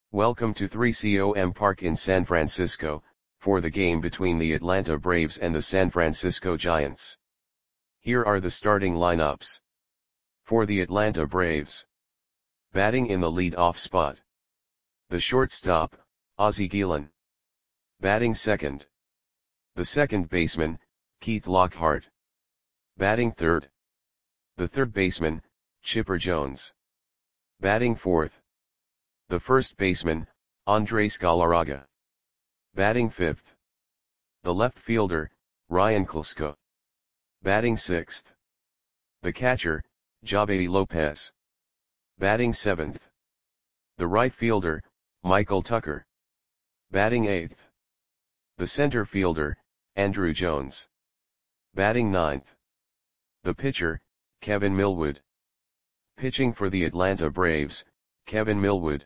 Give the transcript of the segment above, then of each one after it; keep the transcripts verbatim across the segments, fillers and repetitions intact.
Welcome to three C O M Park in San Francisco, for the game between the Atlanta Braves and the San Francisco Giants. Here are the starting lineups. For the Atlanta Braves. Batting in the lead-off spot. The shortstop, Ozzie Guillen. Batting second. The second baseman, Keith Lockhart. Batting third. The third baseman, Chipper Jones. Batting fourth. The first baseman, Andres Galarraga. Batting fifth. The left fielder, Ryan Klesko. Batting sixth. The catcher, Javi Lopez. Batting seventh. The right fielder, Michael Tucker. Batting eighth. The center fielder, Andruw Jones. Batting ninth. The pitcher, Kevin Millwood. Pitching for the Atlanta Braves, Kevin Millwood.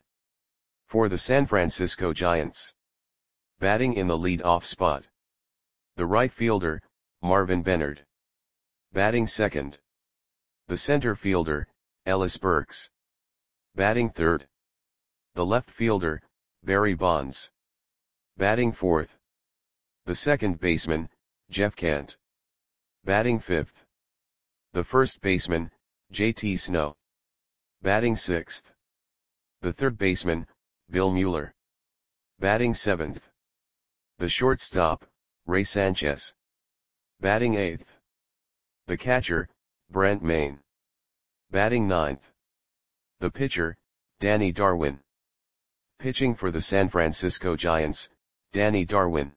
For the San Francisco Giants. Batting in the lead-off spot. The right fielder, Marvin Benard. Batting second. The center fielder, Ellis Burks. Batting third. The left fielder, Barry Bonds. Batting fourth. The second baseman, Jeff Kent. Batting fifth. The first baseman, J T Snow. Batting sixth. The third baseman, Bill Mueller. Batting seventh. The shortstop, Ray Sanchez. Batting eighth. The catcher, Brent Mayne. Batting ninth. The pitcher, Danny Darwin. Pitching for the San Francisco Giants, Danny Darwin.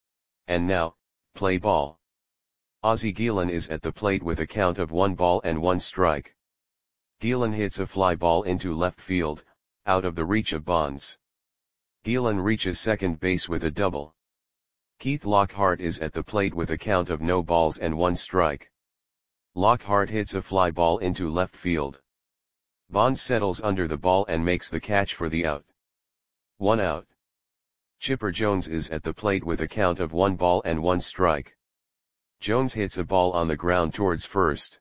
And now, play ball. Ozzie Guillen is at the plate with a count of one ball and one strike. Guillen hits a fly ball into left field, out of the reach of Bonds. Guillen reaches second base with a double. Keith Lockhart is at the plate with a count of no balls and one strike. Lockhart hits a fly ball into left field. Bonds settles under the ball and makes the catch for the out. One out. Chipper Jones is at the plate with a count of one ball and one strike. Jones hits a ball on the ground towards first.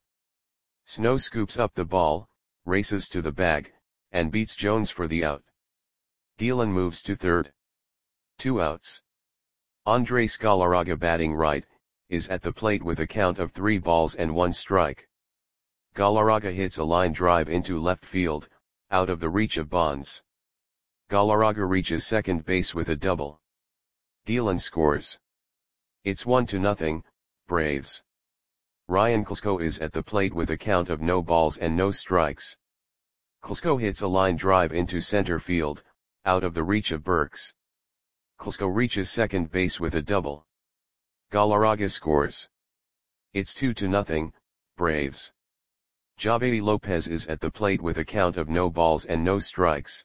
Snow scoops up the ball, races to the bag, and beats Jones for the out. Guillen moves to third. Two outs. Andres Galarraga, batting right, is at the plate with a count of three balls and one strike. Galarraga hits a line drive into left field, out of the reach of Bonds. Galarraga reaches second base with a double. Guillen scores. It's one to nothing, Braves. Ryan Klesko is at the plate with a count of no balls and no strikes. Klesko hits a line drive into center field, out of the reach of Burks. Klesko reaches second base with a double. Galarraga scores. It's two to nothing, Braves. Javi Lopez is at the plate with a count of no balls and no strikes.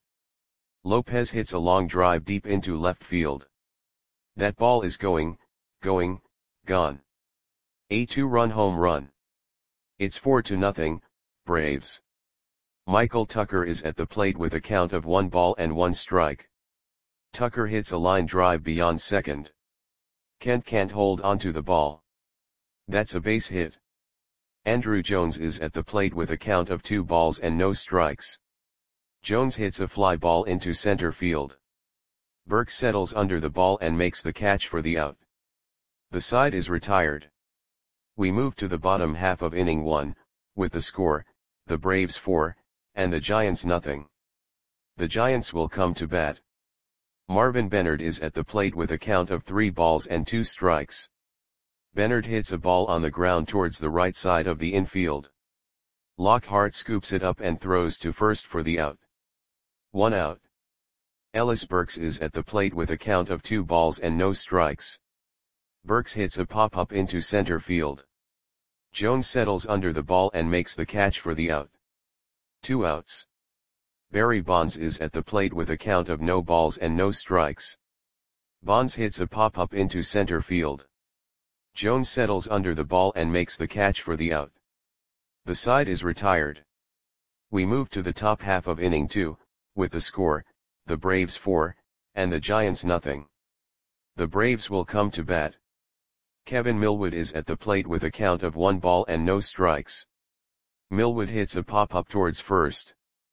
Lopez hits a long drive deep into left field. That ball is going, going, gone. A two-run home run. It's four to nothing, Braves. Michael Tucker is at the plate with a count of one ball and one strike. Tucker hits a line drive beyond second. Kent can't hold onto the ball. That's a base hit. Andruw Jones is at the plate with a count of two balls and no strikes. Jones hits a fly ball into center field. Burks settles under the ball and makes the catch for the out. The side is retired. We move to the bottom half of inning one, with the score, the Braves four, and the Giants nothing. The Giants will come to bat. Marvin Benard is at the plate with a count of three balls and two strikes. Benard hits a ball on the ground towards the right side of the infield. Lockhart scoops it up and throws to first for the out. One out. Ellis Burks is at the plate with a count of two balls and no strikes. Burks hits a pop-up into center field. Jones settles under the ball and makes the catch for the out. Two outs. Barry Bonds is at the plate with a count of no balls and no strikes. Bonds hits a pop-up into center field. Jones settles under the ball and makes the catch for the out. The side is retired. We move to the top half of inning two, with the score, the Braves four, and the Giants nothing. The Braves will come to bat. Kevin Millwood is at the plate with a count of one ball and no strikes. Millwood hits a pop-up towards first.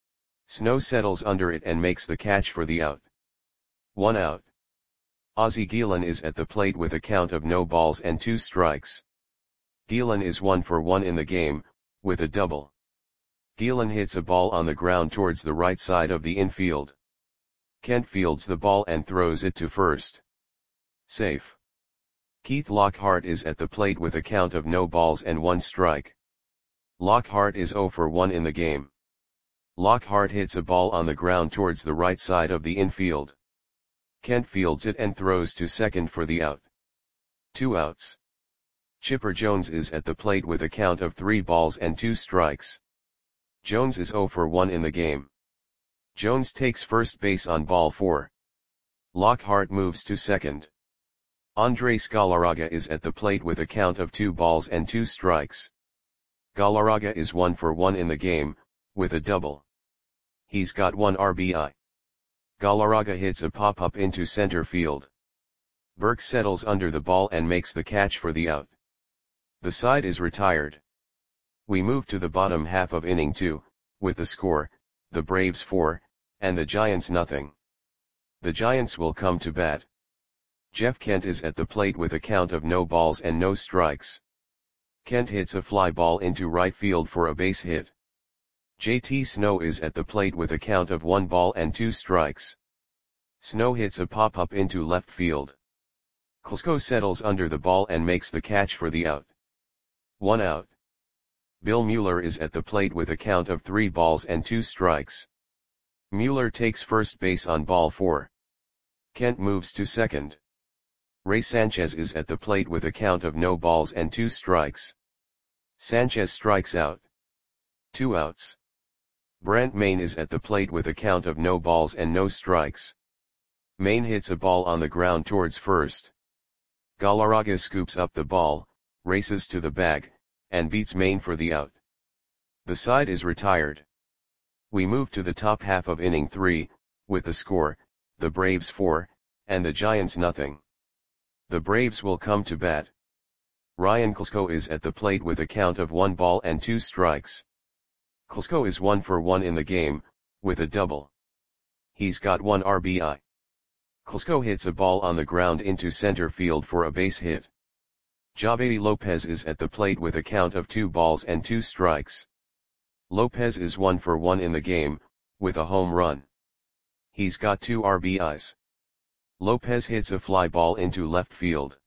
Snow settles under it and makes the catch for the out. One out. Ozzie Guillen is at the plate with a count of no balls and two strikes. Guillen is one for one in the game, with a double. Guillen hits a ball on the ground towards the right side of the infield. Kent fields the ball and throws it to first. Safe. Keith Lockhart is at the plate with a count of no balls and one strike. Lockhart is zero for one in the game. Lockhart hits a ball on the ground towards the right side of the infield. Kent fields it and throws to second for the out. Two outs. Chipper Jones is at the plate with a count of three balls and two strikes. Jones is zero for one in the game. Jones takes first base on ball four. Lockhart moves to second. Andres Galarraga is at the plate with a count of two balls and two strikes. Galarraga is one for one in the game, with a double. He's got one R B I. Galarraga hits a pop-up into center field. Burke settles under the ball and makes the catch for the out. The side is retired. We move to the bottom half of inning two, with the score, the Braves four, and the Giants nothing. The Giants will come to bat. Jeff Kent is at the plate with a count of no balls and no strikes. Kent hits a fly ball into right field for a base hit. J T Snow is at the plate with a count of one ball and two strikes. Snow hits a pop-up into left field. Klesko settles under the ball and makes the catch for the out. One out. Bill Mueller is at the plate with a count of three balls and two strikes. Mueller takes first base on ball four. Kent moves to second. Ray Sanchez is at the plate with a count of no balls and two strikes. Sanchez strikes out. Two outs. Brant Maine is at the plate with a count of no balls and no strikes. Maine hits a ball on the ground towards first. Galarraga scoops up the ball, races to the bag, and beats Maine for the out. The side is retired. We move to the top half of inning three, with the score, the Braves four, and the Giants nothing. The Braves will come to bat. Ryan Klesko is at the plate with a count of one ball and two strikes. Klesko is one for one in the game, with a double. He's got one R B I. Klesko hits a ball on the ground into center field for a base hit. Javedi Lopez is at the plate with a count of two balls and two strikes. Lopez is one for one in the game, with a home run. He's got two R B Is. Lopez hits a fly ball into left field.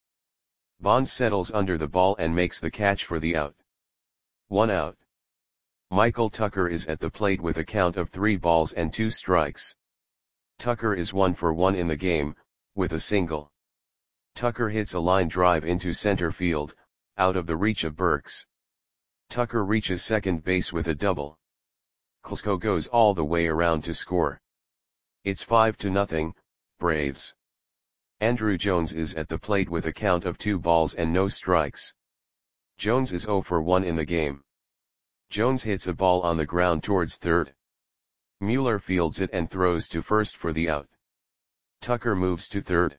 Bonds settles under the ball and makes the catch for the out. One out. Michael Tucker is at the plate with a count of three balls and two strikes. Tucker is one for one in the game, with a single. Tucker hits a line drive into center field, out of the reach of Burks. Tucker reaches second base with a double. Klesko goes all the way around to score. It's five to nothing, Braves. Andrew Jones is at the plate with a count of two balls and no strikes. Jones is zero for one in the game. Jones hits a ball on the ground towards third. Mueller fields it and throws to first for the out. Tucker moves to third.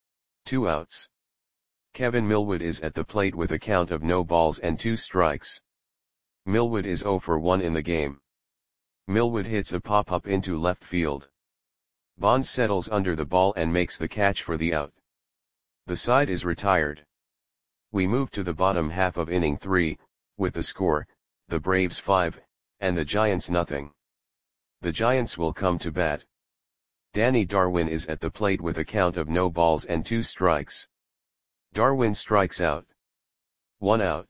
Two outs. Kevin Millwood is at the plate with a count of no balls and two strikes. Millwood is zero for one in the game. Millwood hits a pop-up into left field. Bonds settles under the ball and makes the catch for the out. The side is retired. We move to the bottom half of inning three, with the score, the Braves five, and the Giants nothing. The Giants will come to bat. Danny Darwin is at the plate with a count of no balls and two strikes. Darwin strikes out. One out.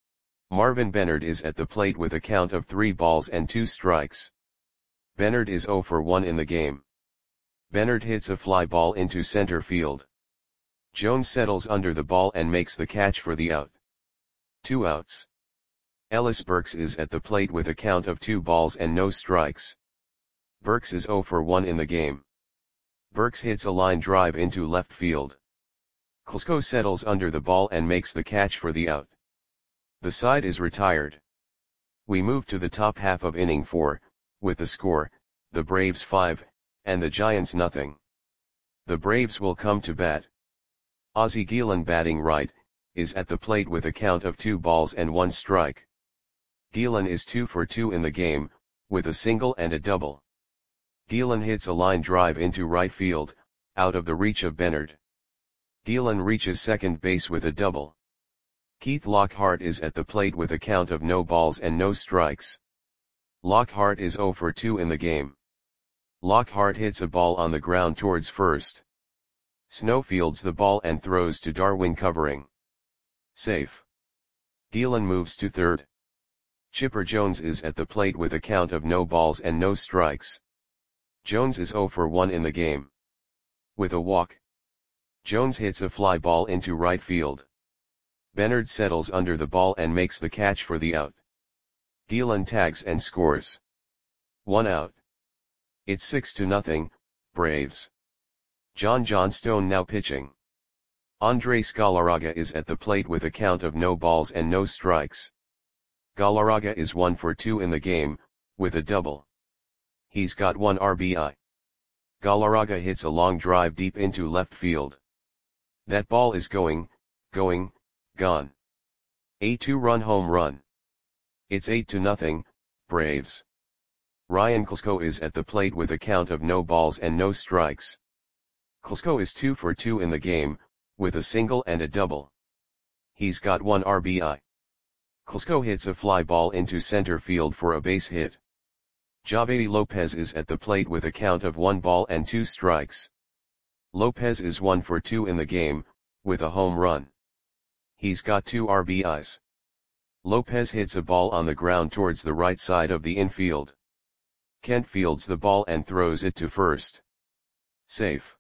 Marvin Bennard is at the plate with a count of three balls and two strikes. Bennard is zero for one in the game. Bennard hits a fly ball into center field. Jones settles under the ball and makes the catch for the out. Two outs. Ellis Burks is at the plate with a count of two balls and no strikes. Burks is zero for one in the game. Burks hits a line drive into left field. Klesko settles under the ball and makes the catch for the out. The side is retired. We move to the top half of inning four, with the score, the Braves five, and the Giants nothing. The Braves will come to bat. Ozzie Guillen batting right, is at the plate with a count of two balls and one strike. Guillen is two for two in the game, with a single and a double. Gielan hits a line drive into right field, out of the reach of Bernard. Gielan reaches second base with a double. Keith Lockhart is at the plate with a count of no balls and no strikes. Lockhart is oh for two in the game. Lockhart hits a ball on the ground towards first. Snow fields the ball and throws to Darwin covering. Safe. Gielan moves to third. Chipper Jones is at the plate with a count of no balls and no strikes. Jones is oh for one in the game. With a walk, Jones hits a fly ball into right field. Bernard settles under the ball and makes the catch for the out. Gielan tags and scores. One out. It's six to nothing, Braves. John Johnstone now pitching. Andres Galarraga is at the plate with a count of no balls and no strikes. Galarraga is one for two in the game, with a double. He's got one R B I. Galarraga hits a long drive deep into left field. That ball is going, going, gone. A two-run home run. It's eight to nothing, Braves. Ryan Klesko is at the plate with a count of no balls and no strikes. Klesko is two for two in the game, with a single and a double. He's got one R B I. Klesko hits a fly ball into center field for a base hit. Javier Lopez is at the plate with a count of one ball and two strikes. Lopez is one for two in the game, with a home run. He's got two R B Is. Lopez hits a ball on the ground towards the right side of the infield. Kent fields the ball and throws it to first. Safe.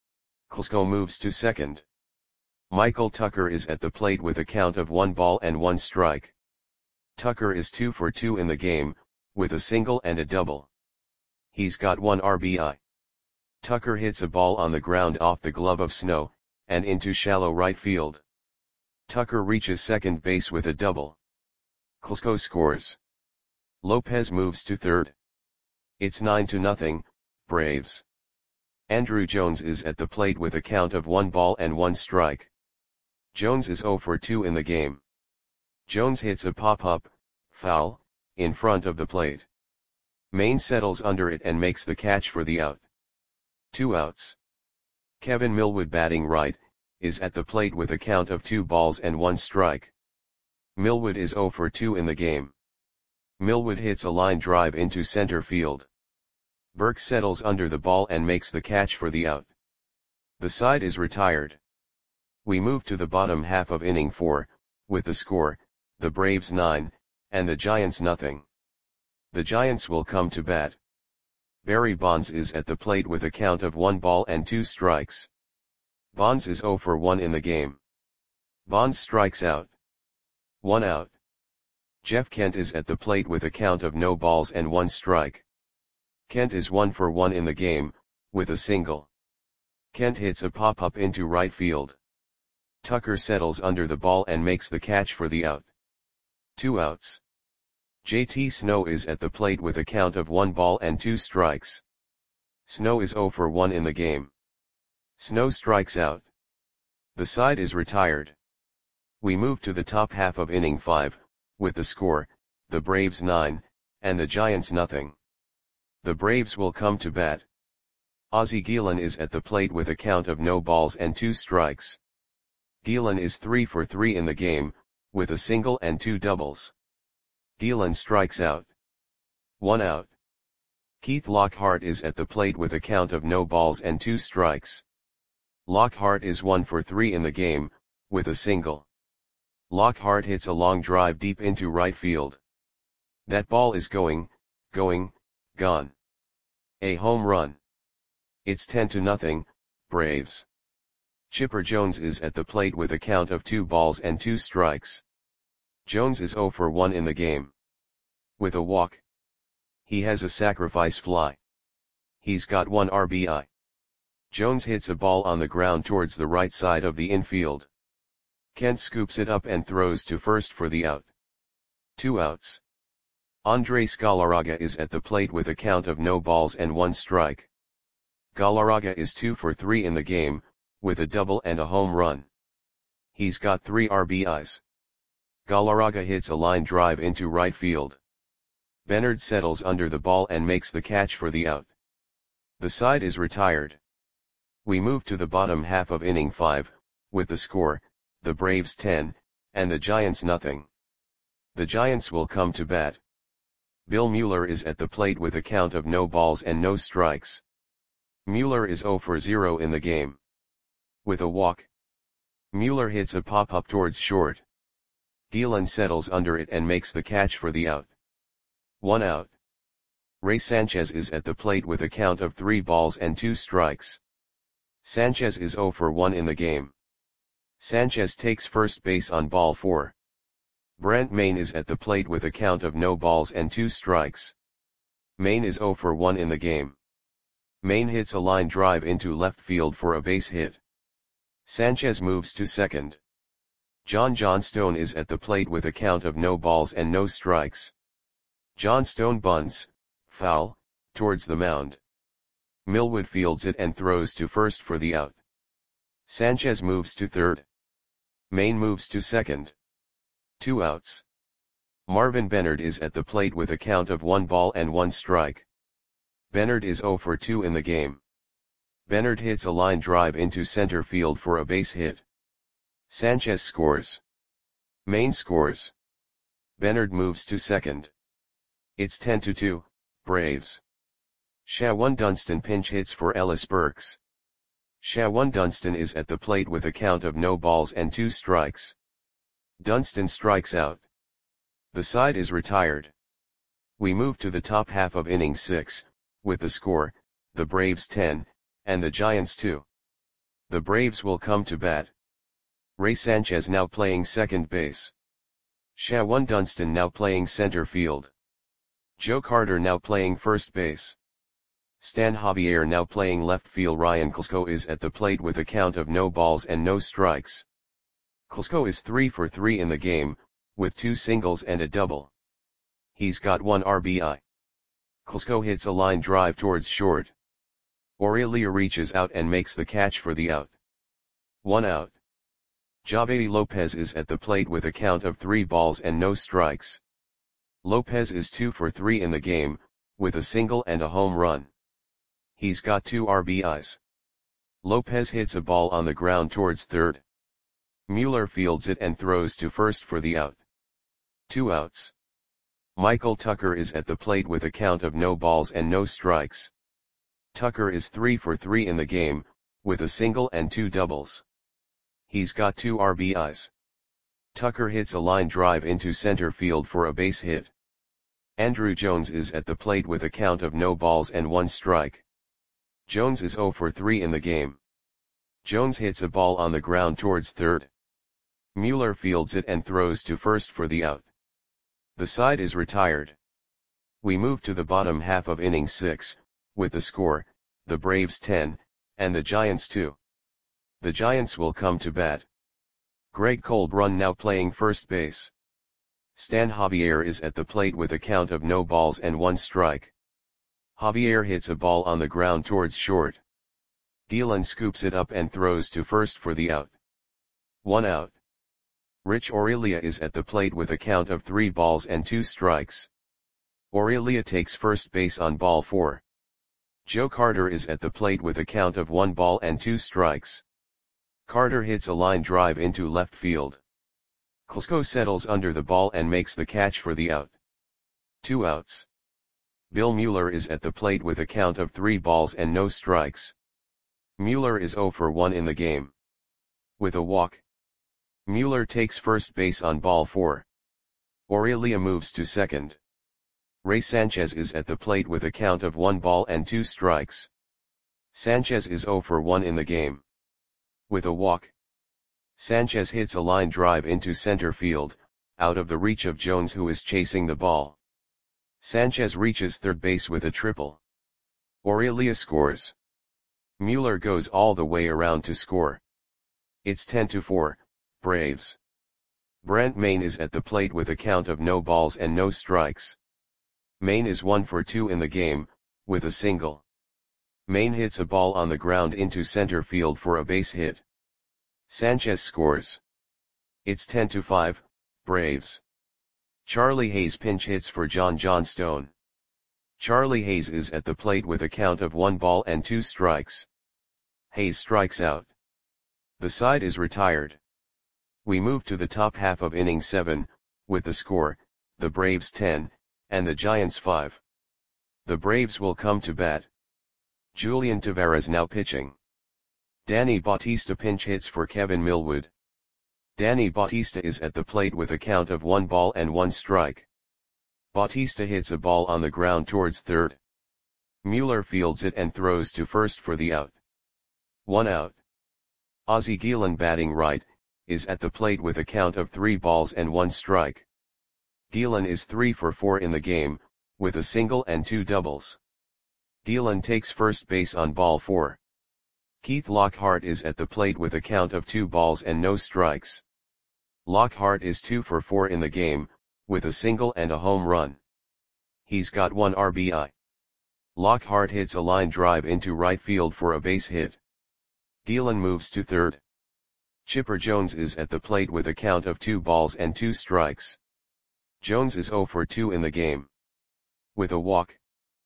Klesko moves to second. Michael Tucker is at the plate with a count of one ball and one strike. Tucker is two for two in the game, with a single and a double. He's got one R B I. Tucker hits a ball on the ground off the glove of Snow, and into shallow right field. Tucker reaches second base with a double. Klesko scores. Lopez moves to third. It's nine to nothing, Braves. Andrew Jones is at the plate with a count of one ball and one strike. Jones is oh for two in the game. Jones hits a pop-up, foul, in front of the plate. Maine settles under it and makes the catch for the out. Two outs. Kevin Millwood, batting right, is at the plate with a count of two balls and one strike. Millwood is oh for two in the game. Millwood hits a line drive into center field. Burke settles under the ball and makes the catch for the out. The side is retired. We move to the bottom half of inning four, with the score, the Braves nine, and the Giants nothing. The Giants will come to bat. Barry Bonds is at the plate with a count of one ball and two strikes. Bonds is oh for one in the game. Bonds strikes out. One out. Jeff Kent is at the plate with a count of no balls and one strike. Kent is one for one in the game, with a single. Kent hits a pop-up into right field. Tucker settles under the ball and makes the catch for the out. Two outs. J T Snow is at the plate with a count of one ball and two strikes. Snow is oh for one in the game. Snow strikes out. The side is retired. We move to the top half of inning five, with the score, the Braves nine, and the Giants nothing. The Braves will come to bat. Ozzie Gielan is at the plate with a count of no balls and two strikes. Gielan is three for three in the game, with a single and two doubles. Gielan strikes out. One out. Keith Lockhart is at the plate with a count of no balls and two strikes. Lockhart is one for three in the game, with a single. Lockhart hits a long drive deep into right field. That ball is going, going, gone. A home run. It's ten to nothing, Braves. Chipper Jones is at the plate with a count of two balls and two strikes. Jones is oh for one in the game. With a walk. He has a sacrifice fly. He's got one R B I. Jones hits a ball on the ground towards the right side of the infield. Kent scoops it up and throws to first for the out. Two outs. Andres Galarraga is at the plate with a count of no balls and one strike. Galarraga is two for three in the game, with a double and a home run. He's got three R B Is. Galarraga hits a line drive into right field. Bernard settles under the ball and makes the catch for the out. The side is retired. We move to the bottom half of inning five, with the score, the Braves ten, and the Giants nothing. The Giants will come to bat. Bill Mueller is at the plate with a count of no balls and no strikes. Mueller is zero for zero in the game. With a walk, Mueller hits a pop-up towards short. Gielan settles under it and makes the catch for the out. One out. Ray Sanchez is at the plate with a count of three balls and two strikes. Sanchez is zero for one in the game. Sanchez takes first base on ball four. Brent Mayne is at the plate with a count of no balls and two strikes. Mayne is zero for one in the game. Mayne hits a line drive into left field for a base hit. Sanchez moves to second. John Johnstone is at the plate with a count of no balls and no strikes. Johnstone bunts, foul, towards the mound. Millwood fields it and throws to first for the out. Sanchez moves to third. Mayne moves to second. Two outs. Marvin Bennard is at the plate with a count of one ball and one strike. Bennard is zero for two in the game. Bennard hits a line drive into center field for a base hit. Sanchez scores. Mayne scores. Bennard moves to second. It's ten to two, Braves. Shawan Dunston pinch hits for Ellis Burks. Shawan Dunston is at the plate with a count of no balls and two strikes. Dunston strikes out. The side is retired. We move to the top half of inning six, with the score, the Braves ten, and the Giants two. The Braves will come to bat. Ray Sanchez now playing second base. Shawan Dunston now playing center field. Joe Carter now playing first base. Stan Javier now playing left field. Ryan Klesko is at the plate with a count of no balls and no strikes. Klesko is three for three in the game, with two singles and a double. He's got one R B I. Klesko hits a line drive towards short. Aurelia reaches out and makes the catch for the out. One out. Javedi Lopez is at the plate with a count of three balls and no strikes. Lopez is two for three in the game, with a single and a home run. He's got two R B Is. Lopez hits a ball on the ground towards third. Mueller fields it and throws to first for the out. Two outs. Michael Tucker is at the plate with a count of no balls and no strikes. Tucker is three for three in the game, with a single and two doubles. He's got two R B Is. Tucker hits a line drive into center field for a base hit. Andrew Jones is at the plate with a count of no balls and one strike. Jones is zero for three in the game. Jones hits a ball on the ground towards third. Mueller fields it and throws to first for the out. The side is retired. We move to the bottom half of inning six, with the score, the Braves ten, and the Giants two. The Giants will come to bat. Greg Colbrun now playing first base. Stan Javier is at the plate with a count of no balls and one strike. Javier hits a ball on the ground towards short. Gielan scoops it up and throws to first for the out. One out. Rich Aurelia is at the plate with a count of three balls and two strikes. Aurelia takes first base on ball four. Joe Carter is at the plate with a count of one ball and two strikes. Carter hits a line drive into left field. Klesko settles under the ball and makes the catch for the out. Two outs. Bill Mueller is at the plate with a count of three balls and no strikes. Mueller is zero for one in the game. With a walk, Mueller takes first base on ball four. Aurelia moves to second. Ray Sanchez is at the plate with a count of one ball and two strikes. Sanchez is zero for one in the game. With a walk, Sanchez hits a line drive into center field, out of the reach of Jones who is chasing the ball. Sanchez reaches third base with a triple. Aurelia scores. Mueller goes all the way around to score. It's ten to four, Braves. Brent Mayne is at the plate with a count of no balls and no strikes. Mayne is one for two in the game, with a single. Mayne hits a ball on the ground into center field for a base hit. Sanchez scores. It's ten to five, Braves. Charlie Hayes pinch hits for John Johnstone. Charlie Hayes is at the plate with a count of one ball and two strikes. Hayes strikes out. The side is retired. We move to the top half of inning seven, with the score, the Braves ten, and the Giants five. The Braves will come to bat. Julian Tavarez now pitching. Danny Bautista pinch hits for Kevin Millwood. Danny Bautista is at the plate with a count of one ball and one strike. Bautista hits a ball on the ground towards third. Mueller fields it and throws to first for the out. One out. Ozzie Guillen batting right, is at the plate with a count of three balls and one strike. Guillen is three for four in the game, with a single and two doubles. Guillen takes first base on ball four. Keith Lockhart is at the plate with a count of two balls and no strikes. Lockhart is two for four in the game, with a single and a home run. He's got one R B I. Lockhart hits a line drive into right field for a base hit. Guillen moves to third. Chipper Jones is at the plate with a count of two balls and two strikes. Jones is zero for two in the game. With a walk.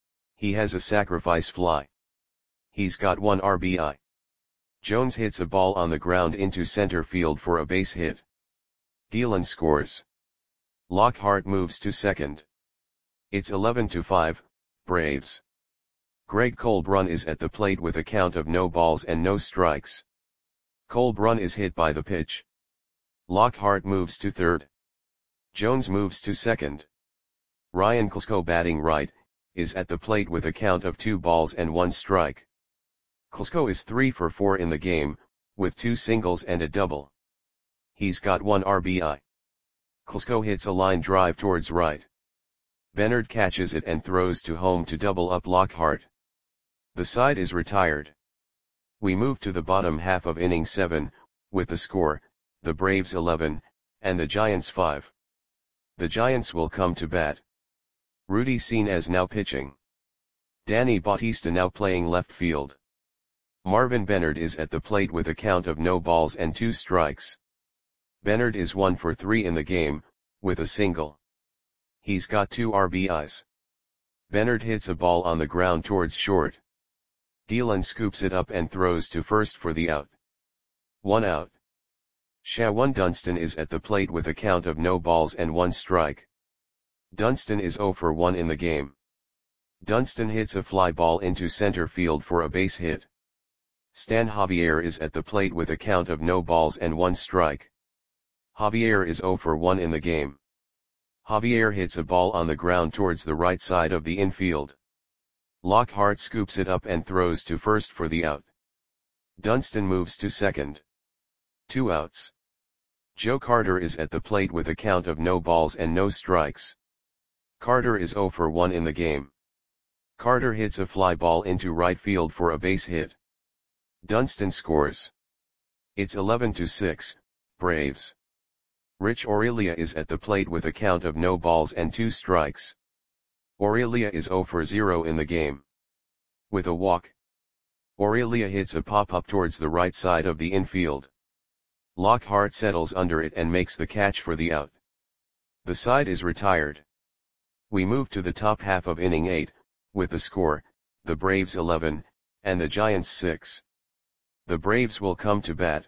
He has a sacrifice fly. He's got one R B I. Jones hits a ball on the ground into center field for a base hit. Guillen scores. Lockhart moves to second. It's eleven to five, Braves. Greg Colbrun is at the plate with a count of no balls and no strikes. Colbrun is hit by the pitch. Lockhart moves to third. Jones moves to second. Ryan Klesko batting right, is at the plate with a count of two balls and one strike. Klesko is three for four in the game, with two singles and a double. He's got one R B I. Klesko hits a line drive towards right. Bennard catches it and throws to home to double up Lockhart. The side is retired. We move to the bottom half of inning seven, with the score, the Braves eleven, and the Giants five. The Giants will come to bat. Rudy Senes now pitching. Danny Bautista now playing left field. Marvin Bennard is at the plate with a count of no balls and two strikes. Bennard is one for three in the game, with a single. He's got two R B Is. Bennard hits a ball on the ground towards short. Guillen scoops it up and throws to first for the out. One out. Shawan Dunston is at the plate with a count of no balls and one strike. Dunston is zero for one in the game. Dunston hits a fly ball into center field for a base hit. Stan Javier is at the plate with a count of no balls and one strike. Javier is zero for one in the game. Javier hits a ball on the ground towards the right side of the infield. Lockhart scoops it up and throws to first for the out. Dunston moves to second. Two outs. Joe Carter is at the plate with a count of no balls and no strikes. Carter is zero for one in the game. Carter hits a fly ball into right field for a base hit. Dunston scores. It's eleven to six, Braves. Rich Aurelia is at the plate with a count of no balls and two strikes. Aurelia is zero for zero in the game. With a walk. Aurelia hits a pop-up towards the right side of the infield. Lockhart settles under it and makes the catch for the out. The side is retired. We move to the top half of inning eight, with the score, the Braves eleven, and the Giants six. The Braves will come to bat.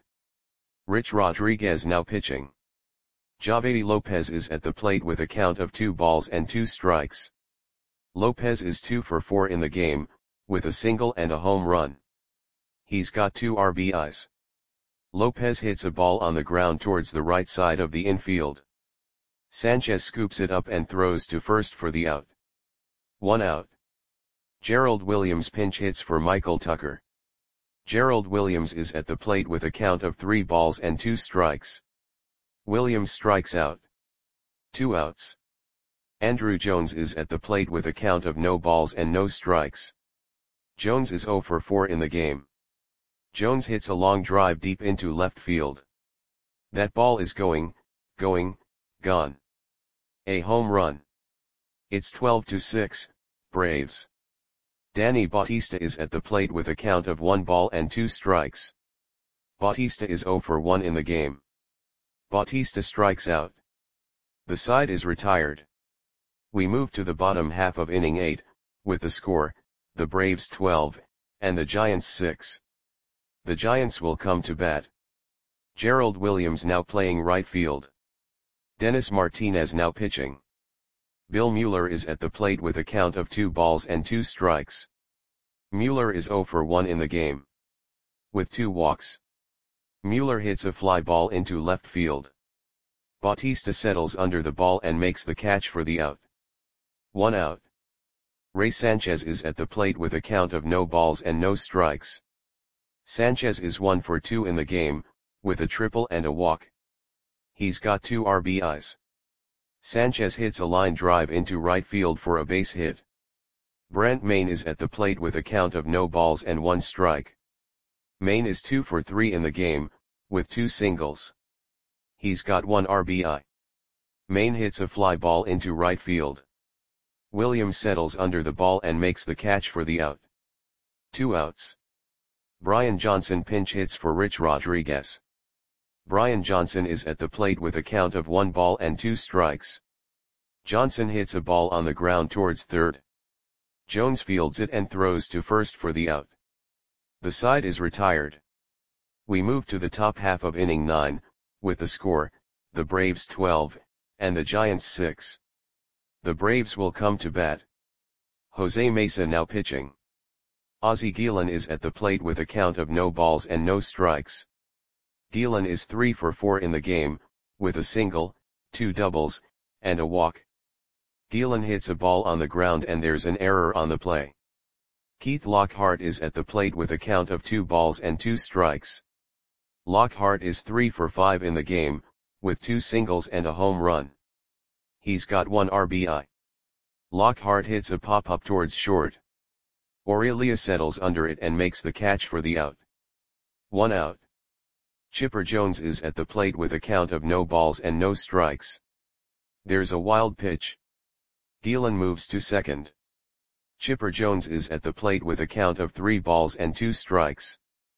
Rich Rodriguez now pitching. Javedi Lopez is at the plate with a count of two balls and two strikes. Lopez is two for four in the game, with a single and a home run. He's got two R B Is. Lopez hits a ball on the ground towards the right side of the infield. Sanchez scoops it up and throws to first for the out. One out. Gerald Williams pinch hits for Michael Tucker. Gerald Williams is at the plate with a count of three balls and two strikes. Williams strikes out. Two outs. Andrew Jones is at the plate with a count of no balls and no strikes. Jones is zero for four in the game. Jones hits a long drive deep into left field. That ball is going, going, gone. A home run. It's twelve to six, Braves. Danny Bautista is at the plate with a count of one ball and two strikes. Bautista is zero for one in the game. Bautista strikes out. The side is retired. We move to the bottom half of inning eight, with the score, the Braves twelve, and the Giants six. The Giants will come to bat. Gerald Williams now playing right field. Dennis Martinez now pitching. Bill Mueller is at the plate with a count of two balls and two strikes. Mueller is zero for one in the game, with two walks. Mueller hits a fly ball into left field. Bautista settles under the ball and makes the catch for the out. One out. Ray Sanchez is at the plate with a count of no balls and no strikes. Sanchez is one for two in the game, with a triple and a walk. He's got two R B Is. Sanchez hits a line drive into right field for a base hit. Brent Mayne is at the plate with a count of no balls and one strike. Mayne is two for three in the game, with two singles. He's got one R B I. Mayne hits a fly ball into right field. Williams settles under the ball and makes the catch for the out. Two outs. Brian Johnson pinch hits for Rich Rodriguez. Brian Johnson is at the plate with a count of one ball and two strikes. Johnson hits a ball on the ground towards third. Jones fields it and throws to first for the out. The side is retired. We move to the top half of inning nine, with the score, the Braves twelve, and the Giants six. The Braves will come to bat. Jose Mesa now pitching. Ozzie Guillen is at the plate with a count of no balls and no strikes. Guillen is three for four in the game, with a single, two doubles, and a walk. Guillen hits a ball on the ground and there's an error on the play. Keith Lockhart is at the plate with a count of two balls and two strikes. Lockhart is three for five in the game, with two singles and a home run. He's got one R B I. Lockhart hits a pop-up towards short. Aurelia settles under it and makes the catch for the out. One out. Chipper Jones is at the plate with a count of no balls and no strikes. There's a wild pitch. Guillen moves to second. Chipper Jones is at the plate with a count of three balls and two strikes.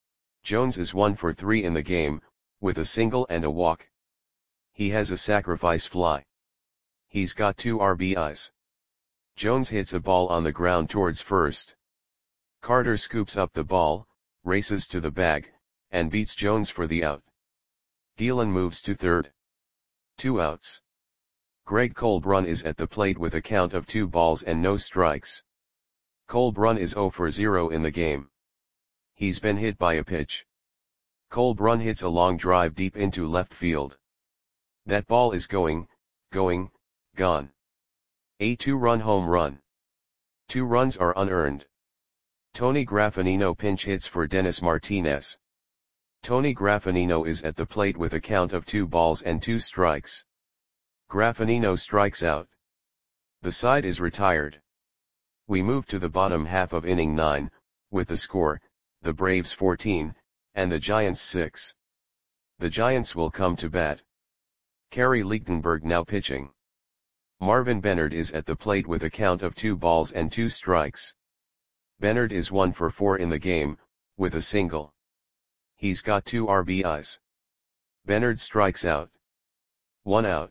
Jones is one for three in the game, with a single and a walk. He has a sacrifice fly. He's got two R B Is. Jones hits a ball on the ground towards first. Carter scoops up the ball, races to the bag, and beats Jones for the out. Guillen moves to third. Two outs. Greg Colbrun is at the plate with a count of two balls and no strikes. Colbrun is zero for zero in the game. He's been hit by a pitch. Colbrun hits a long drive deep into left field. That ball is going, going, gone. A two-run home run. Two runs are unearned. Tony Graffanino pinch hits for Dennis Martinez. Tony Graffanino is at the plate with a count of two balls and two strikes. Graffanino strikes out. The side is retired. We move to the bottom half of inning nine, with the score, the Braves fourteen, and the Giants six. The Giants will come to bat. Kerry Lichtenberg now pitching. Marvin Bennard is at the plate with a count of two balls and two strikes. Bennard is one for four in the game, with a single. He's got two R B Is. Bennard strikes out. One out.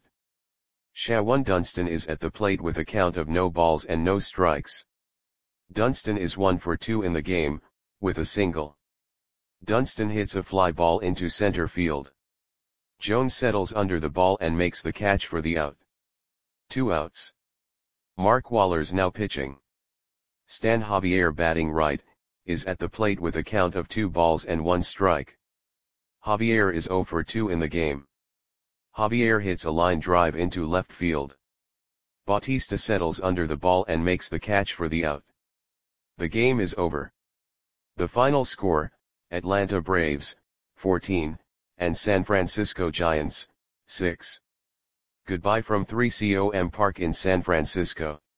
Shawan Dunston is at the plate with a count of no balls and no strikes. Dunston is one for two in the game, with a single. Dunston hits a fly ball into center field. Jones settles under the ball and makes the catch for the out. Two outs. Mark Waller's now pitching. Stan Javier batting right, is at the plate with a count of two balls and one strike. Javier is zero for two in the game. Javier hits a line drive into left field. Bautista settles under the ball and makes the catch for the out. The game is over. The final score, Atlanta Braves, fourteen, and San Francisco Giants, six. Goodbye from three C O M Park in San Francisco.